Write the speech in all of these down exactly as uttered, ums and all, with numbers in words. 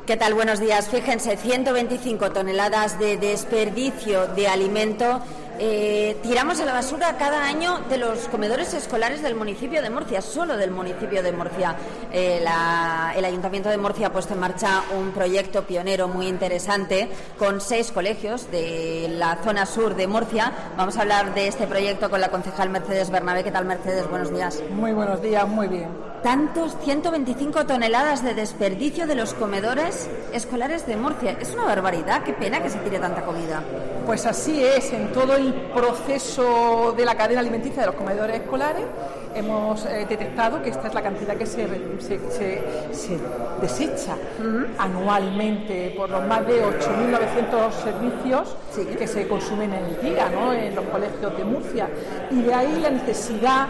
¿Qué tal? Buenos días. Fíjense, ciento veinticinco toneladas de desperdicio de alimento eh, tiramos a la basura cada año de los comedores escolares del municipio de Murcia, solo del municipio de Murcia. Eh, la, el Ayuntamiento de Murcia ha puesto en marcha un proyecto pionero muy interesante con seis colegios de la zona sur de Murcia. Vamos a hablar de este proyecto con la concejal Mercedes Bernabé. ¿Qué tal, Mercedes? Buenos días. Muy buenos días, muy bien. Tantos, ciento veinticinco toneladas de desperdicio de los comedores escolares de Murcia. Es una barbaridad, qué pena que se tire tanta comida. Pues así es, en todo el proceso de la cadena alimenticia de los comedores escolares hemos eh, detectado que esta es la cantidad que se, se, se, se desecha uh-huh. anualmente por los más de ocho mil novecientos servicios sí. que se consumen en el día, ¿no?, en los colegios de Murcia. Y de ahí la necesidad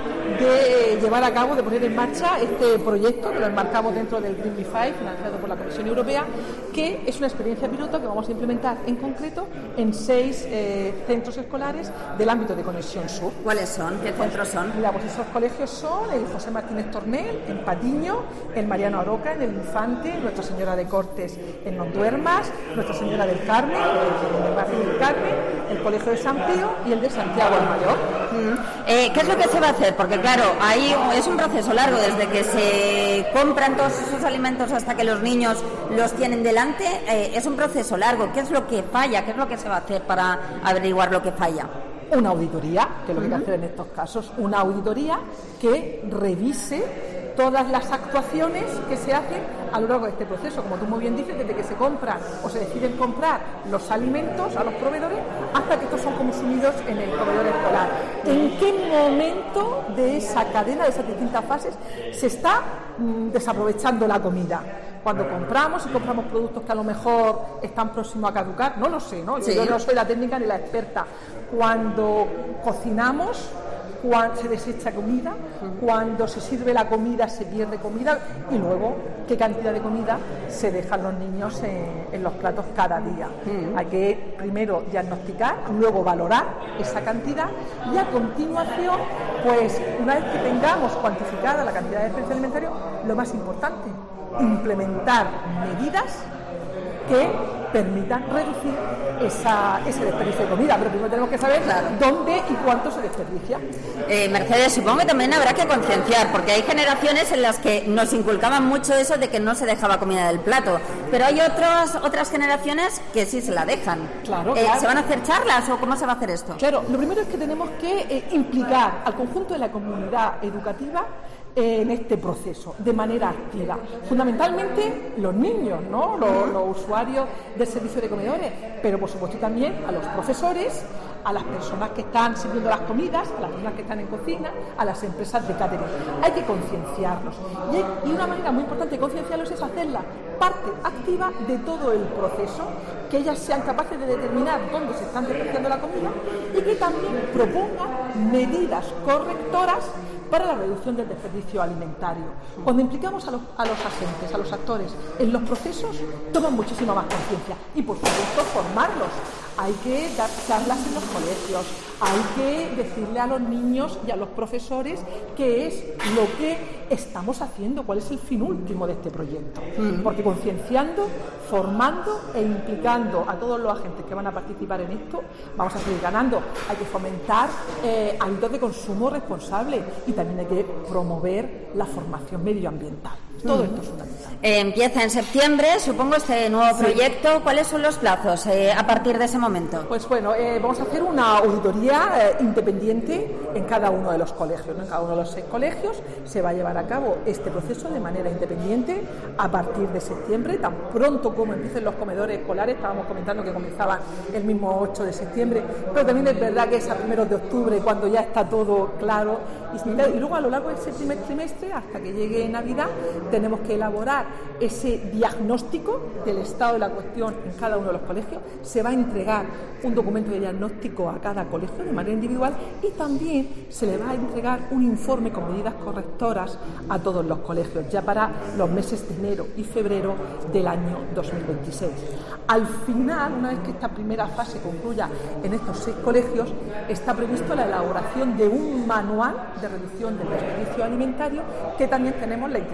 de llevar a cabo, de poner en marcha este proyecto que lo enmarcamos dentro del Green Five, financiado por la Comisión Europea, que es una experiencia piloto que vamos a implementar en concreto en seis eh, centros escolares del ámbito de Conexión Sur. ¿Cuáles son? ¿Qué centros son? Mira, pues esos colegios son el José Martínez Tornel en Patiño, el Mariano Aroca en el Infante, Nuestra Señora de Cortes en Nonduermas, Nuestra Señora del Carmen en el barrio del Carmen, el Colegio de San Pío y el de Santiago el Mayor. Mm. Eh, ¿Qué es lo que se va a hacer? Porque claro, ahí es un proceso largo, desde que se compran todos esos alimentos hasta que los niños los tienen delante, eh, es un proceso largo. ¿Qué es lo que falla? ¿Qué es lo que se va a hacer para averiguar lo que falla? Una auditoría, que es lo que hay que hacer en estos casos, una auditoría que revise todas las actuaciones que se hacen a lo largo de este proceso, como tú muy bien dices, desde que se compran o se deciden comprar los alimentos a los proveedores hasta que estos son consumidos en el proveedor escolar. ¿En qué momento de esa cadena, de esas distintas fases, se está mmm, desaprovechando la comida? Cuando compramos y compramos productos que a lo mejor están próximos a caducar, no lo sé, ¿no? Sí. Yo no soy la técnica ni la experta. Cuando cocinamos, cuando se desecha comida, uh-huh. cuando se sirve la comida se pierde comida y luego qué cantidad de comida se dejan los niños en, en los platos cada día. Uh-huh. Hay que primero diagnosticar, luego valorar esa cantidad y a continuación, pues una vez que tengamos cuantificada la cantidad de desperdicio alimentario, lo más importante, implementar medidas que permitan reducir esa, ese desperdicio de comida, pero primero tenemos que saber claro. dónde y cuánto se desperdicia. Eh, Mercedes, supongo que también habrá que concienciar, porque hay generaciones en las que nos inculcaban mucho eso de que no se dejaba comida del plato, pero hay otras otras generaciones que sí se la dejan. Claro, eh, claro. ¿Se van a hacer charlas o cómo se va a hacer esto? Claro, lo primero es que tenemos que eh, implicar al conjunto de la comunidad educativa en este proceso, de manera activa. Fundamentalmente los niños, ¿no? Los, los usuarios del servicio de comedores, pero por supuesto también a los profesores, a las personas que están sirviendo las comidas, a las personas que están en cocina, a las empresas de catering. Hay que concienciarlos. Y, hay, y una manera muy importante de concienciarlos es hacerla parte activa de todo el proceso, que ellas sean capaces de determinar dónde se están desperdiciando la comida y que también propongan medidas correctoras para la reducción del desperdicio alimentario. Cuando implicamos a los, a los agentes, a los actores en los procesos, toman muchísima más conciencia y, por supuesto, formarlos. Hay que dar charlas en los colegios, hay que decirle a los niños y a los profesores qué es lo que estamos haciendo, cuál es el fin último de este proyecto. Porque concienciando, formando e implicando a todos los agentes que van a participar en esto, vamos a seguir ganando. Hay que fomentar eh, hábitos de consumo responsable y también hay que promover la formación medioambiental. Todo esto es fundamental. Eh, empieza en septiembre, supongo, este nuevo sí. proyecto. ¿Cuáles son los plazos eh, a partir de ese momento? Pues bueno, eh, vamos a hacer una auditoría eh, independiente en cada uno de los colegios, ¿no? En cada uno de los seis colegios se va a llevar a cabo este proceso de manera independiente a partir de septiembre, tan pronto como empiecen los comedores escolares. Estábamos comentando que comenzaban el mismo ocho de septiembre, pero también es verdad que es a primeros de octubre cuando ya está todo claro y, y luego a lo largo de ese primer trimestre hasta que llegue Navidad tenemos que elaborar ese diagnóstico del estado de la cuestión en cada uno de los colegios. Se va a entregar un documento de diagnóstico a cada colegio de manera individual y también se le va a entregar un informe con medidas correctoras a todos los colegios ya para los meses de enero y febrero del año dos mil veintiséis. Al final, una vez que esta primera fase concluya en estos seis colegios, está previsto la elaboración de un manual de reducción del desperdicio alimentario que también tenemos la intención,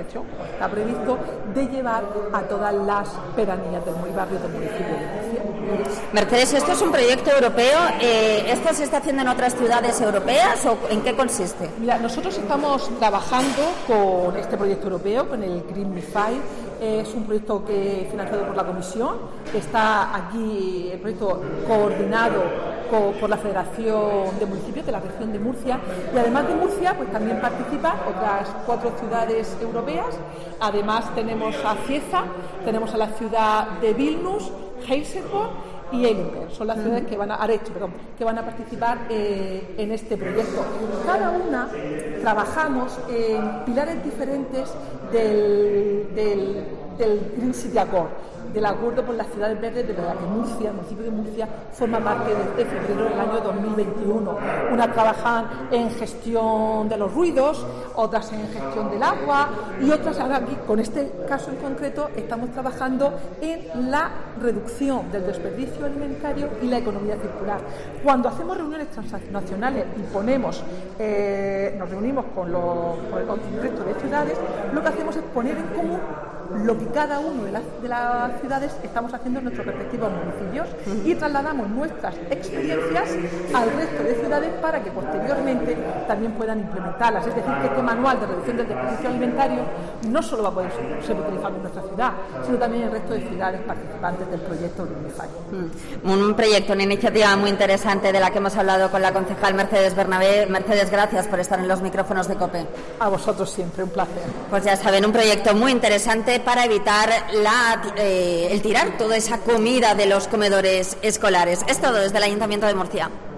está previsto, de llevar a todas las pedanías del barrio del municipio de Murcia. Mercedes, esto es un proyecto europeo. Eh, ¿Esto se está haciendo en otras ciudades europeas o en qué consiste? Mira, nosotros estamos trabajando con este proyecto europeo, con el Green Mifai. Es un proyecto que es financiado por la Comisión. Está aquí el proyecto coordinado co- por la Federación de Municipios de la región de Murcia. Y además de Murcia, pues también participan otras cuatro ciudades europeas. Además tenemos a Cieza, tenemos a la ciudad de Vilnius, Helsingborg y Eilenberg. Son las ciudades que van a Arecho, perdón, que van a participar eh, en este proyecto. Cada una trabajamos en pilares diferentes del, del, del Green City Accord, del acuerdo por las ciudades verdes de la que Murcia, el municipio de Murcia, forma parte desde febrero del año dos mil veintiuno. Unas trabajan en gestión de los ruidos, otras en gestión del agua y otras, ahora aquí, con este caso en concreto, estamos trabajando en la reducción del desperdicio alimentario y la economía circular. Cuando hacemos reuniones transnacionales y ponemos, eh, nos reunimos con, los, con el resto de ciudades, lo que hacemos es poner en común lo que cada uno de las, de las ciudades estamos haciendo en nuestros respectivos municipios y trasladamos nuestras experiencias al resto de ciudades para que posteriormente también puedan implementarlas. Es decir, que este manual de reducción del desperdicio alimentario no solo va a poder ser, ser utilizado en nuestra ciudad, sino también en el resto de ciudades participantes del proyecto Green Mifai. Mm. Un proyecto, una iniciativa muy interesante de la que hemos hablado con la concejal Mercedes Bernabé. Mercedes, gracias por estar en los micrófonos de COPE. A vosotros siempre, un placer. Pues ya saben, un proyecto muy interesante para evitar la, eh, el tirar toda esa comida de los comedores escolares. Es todo desde el Ayuntamiento de Murcia.